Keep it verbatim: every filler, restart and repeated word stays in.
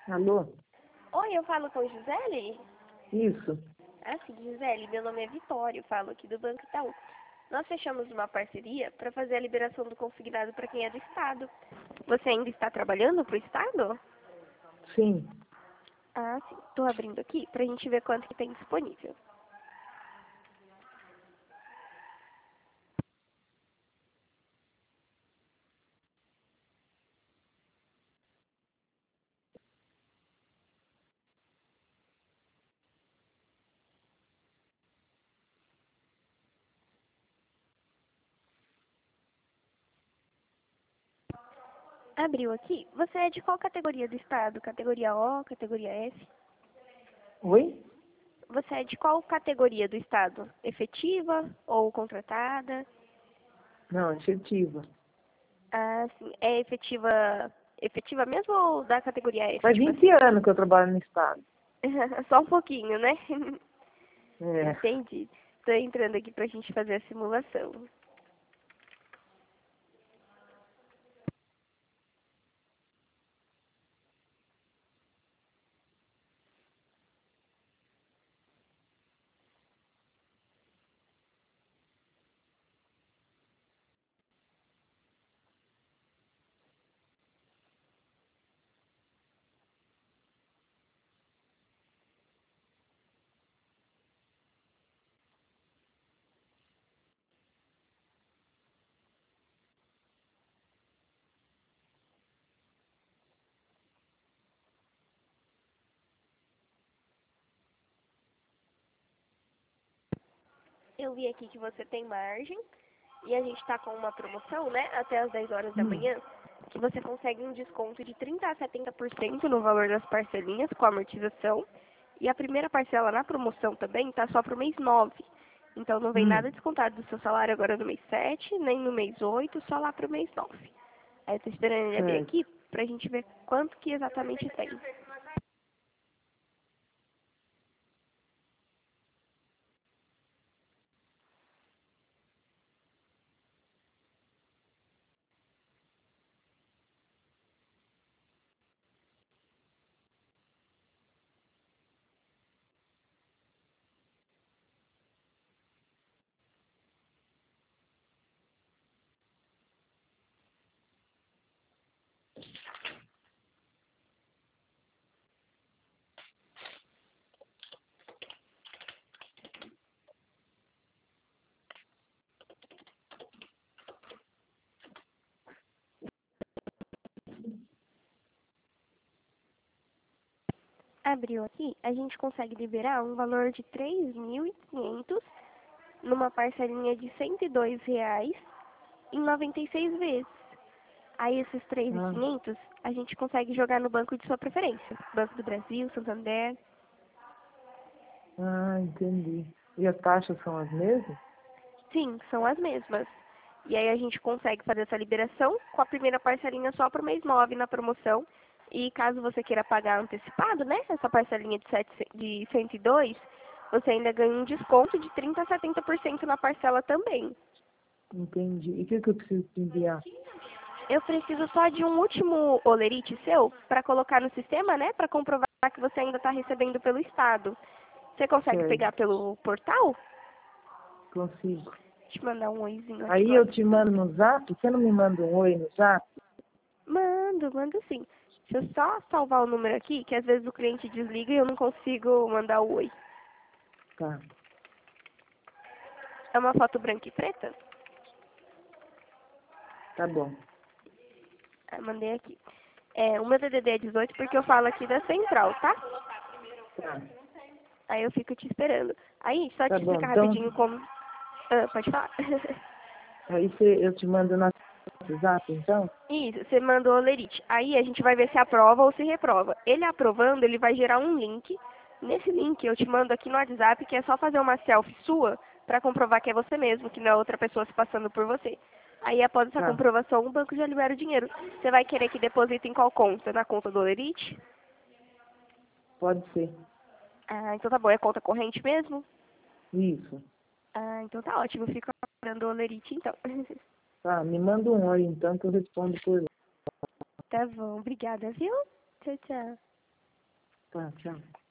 Alô? Oi, eu falo com Gisele? Isso. Ah, sim, Gisele, meu nome é Vitória, eu falo aqui do Banco Itaú. Nós fechamos uma parceria para fazer a liberação do consignado para quem é do Estado. Você ainda está trabalhando para o Estado? Sim. Ah, sim. Estou abrindo aqui para a gente ver quanto que tem disponível. Abriu aqui. Você é de qual categoria do Estado? Categoria O, categoria F? Oi? Você é de qual categoria do Estado? Efetiva ou contratada? Não, efetiva. Ah, sim. É efetiva, efetiva mesmo ou da categoria F? Faz Tipo vinte assim. anos que eu trabalho no Estado. Só um pouquinho, né? É. Entendi. Estou entrando aqui para a gente fazer a simulação. Eu vi aqui que você tem margem e a gente está com uma promoção, né? Até as dez horas da Hum. manhã, que você consegue um desconto de trinta a setenta por cento no valor das parcelinhas com amortização. E a primeira parcela na promoção também está só para o mês nove. Então não vem nada Hum. descontado do seu salário agora no mês sete, nem no mês oito, só lá para o mês nove. Aí eu tô esperando ele abrir Certo. aqui pra gente ver quanto que exatamente tem. Abriu aqui, a gente consegue liberar um valor de três mil e quinhentos numa parcelinha de cento e dois reais em noventa e seis vezes. Aí esses três mil e Ah, quinhentos a gente consegue jogar no banco de sua preferência. Banco do Brasil, Santander. ah, entendi. E as taxas são as mesmas? Sim, são as mesmas. E aí a gente consegue fazer essa liberação com a primeira parcelinha só para o mês nove na promoção. E caso você queira pagar antecipado, né, essa parcelinha de, sete, de cento e dois, você ainda ganha um desconto de trinta a setenta por cento na parcela também. Entendi. E o que, que eu preciso te enviar? Eu preciso só de um último olerite seu para colocar no sistema, né, para comprovar que você ainda está recebendo pelo Estado. Você consegue Certo. pegar pelo portal? Consigo. Deixa eu mandar um oizinho aqui Aí no eu te WhatsApp. mando no zap? Você não me manda um oi no zap? Mando, mando sim. Deixa eu só salvar o número aqui, que às vezes o cliente desliga e eu não consigo mandar o oi. Tá. É uma foto branca e preta? Tá bom. Ah, mandei aqui. É, o meu D D D é dezoito porque eu falo aqui da central, tá? Tá. Aí eu fico te esperando. Aí, só Tá te bom. explicar Então, rapidinho como... Ah, pode falar? aí você, eu te mando no zap, então? Isso, você mandou o lerite. Aí a gente vai ver se aprova ou se reprova. Ele aprovando, ele vai gerar um link. Nesse link eu te mando aqui no WhatsApp, que é só fazer uma selfie sua para comprovar que é você mesmo, que não é outra pessoa se passando por você. Aí após essa Tá. comprovação, o banco já libera o dinheiro. Você vai querer que deposite em qual conta? Na conta do lerite? Pode ser. Ah, então tá bom. É conta corrente mesmo? Isso. Ah, então tá ótimo. Eu fico esperando o lerite então. Tá. Me manda um oi, então, que eu respondo por lá. Tá bom. Obrigada, viu? Tchau, tchau. Tá, tchau.